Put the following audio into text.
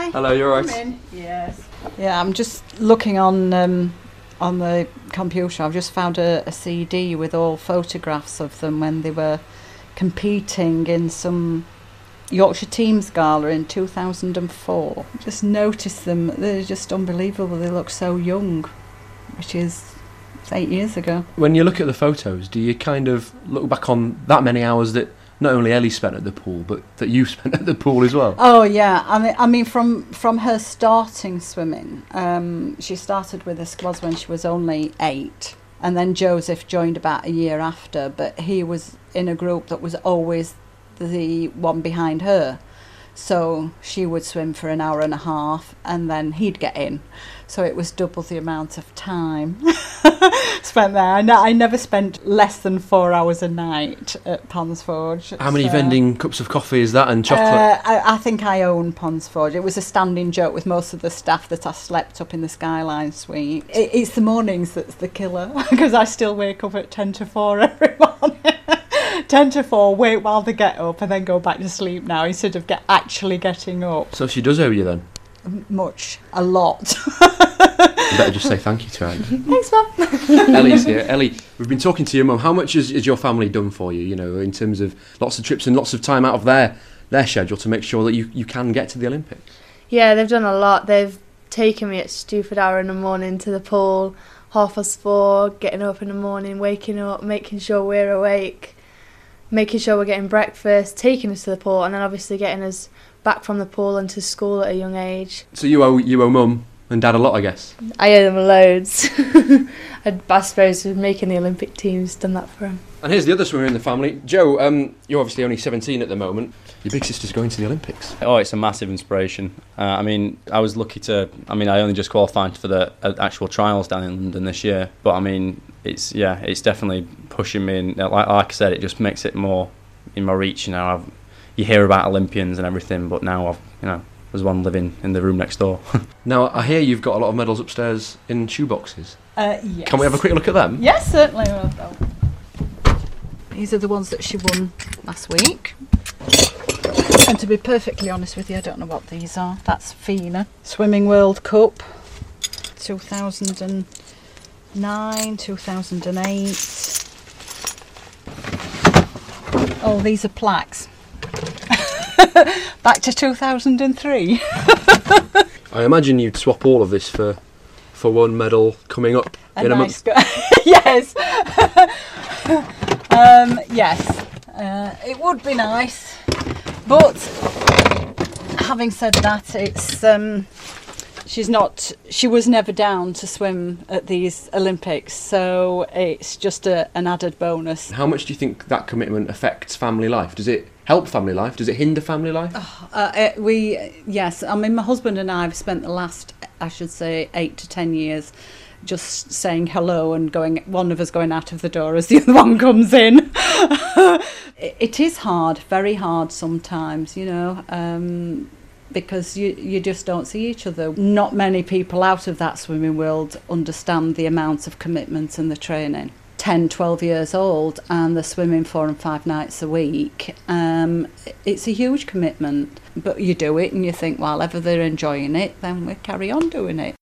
Hi. Hello, you alright? Come in. Yes. Yeah, I'm just looking on the computer. I've just found a CD with all photographs of them when they were competing in some Yorkshire Teams Gala in 2004. Just notice them. They're just unbelievable. They look so young, which is 8 years ago. When you look at the photos, do you kind of look back on that many hours that not only Ellie spent at the pool, but that you spent at the pool as well? Oh yeah, I mean from her starting swimming, she started with the squads when she was only 8, and then Joseph joined about a year after, but he was in a group that was always the one behind her. So she would swim for an hour and a half and then he'd get in. So it was double the amount of time spent there. I never spent less than 4 hours a night at Ponds Forge. How many vending cups of coffee is that and chocolate? I think I own Ponds Forge. It was a standing joke with most of the staff that I slept up in the Skyline suite. It's the mornings that's the killer because I still wake up at 10 to 4 every morning. 10 to 4, wait while they get up and then go back to sleep now instead of actually getting up. So she does owe you then? A lot. You better just say thank you to her. Thanks, Mum. Ellie's here. Ellie, we've been talking to your mum. How much has your family done for you, you know, in terms of lots of trips and lots of time out of their schedule to make sure that you can get to the Olympics? Yeah, they've done a lot. They've taken me at stupid hour in the morning to the pool, 4:30, getting up in the morning, waking up, making sure we're awake, making sure we're getting breakfast, taking us to the pool, and then obviously getting us back from the pool and to school at a young age. So you owe mum and dad a lot, I guess? I owe them loads. I suppose making the Olympic team's done that for them. And here's the other swimmer in the family. Joe, you're obviously only 17 at the moment. Your big sister's going to the Olympics. Oh, it's a massive inspiration. I mean, I was lucky to... I mean, I only just qualified for the actual trials down in London this year. But, I mean, it's definitely pushing me. And like I said, it just makes it more in my reach. You know, you hear about Olympians and everything, but now there's one living in the room next door. Now, I hear you've got a lot of medals upstairs in shoeboxes. Yes. Can we have a quick look at them? Yes, certainly. These are the ones that she won last week. And to be perfectly honest with you, I don't know what these are. That's FINA. Swimming World Cup, 2009, 2008. Oh, these are plaques. Back to 2003. I imagine you'd swap all of this for one medal coming up in a month. Yes. Yes. It would be nice. But having said that, it's she was never down to swim at these Olympics, so it's just an added bonus. How much do you think that commitment affects family life? Does it help family life? Does it hinder family life? Yes. I mean, my husband and I have spent the last, I should say, 8 to 10 years just saying hello and one of us going out of the door as the other one comes in. It is hard, very hard sometimes, you know, because you just don't see each other. Not many people out of that swimming world understand the amount of commitment and the training. 10, 12 years old and they're swimming 4 and 5 nights a week. It's a huge commitment, but you do it and you think, well, ever they're enjoying it, then we carry on doing it.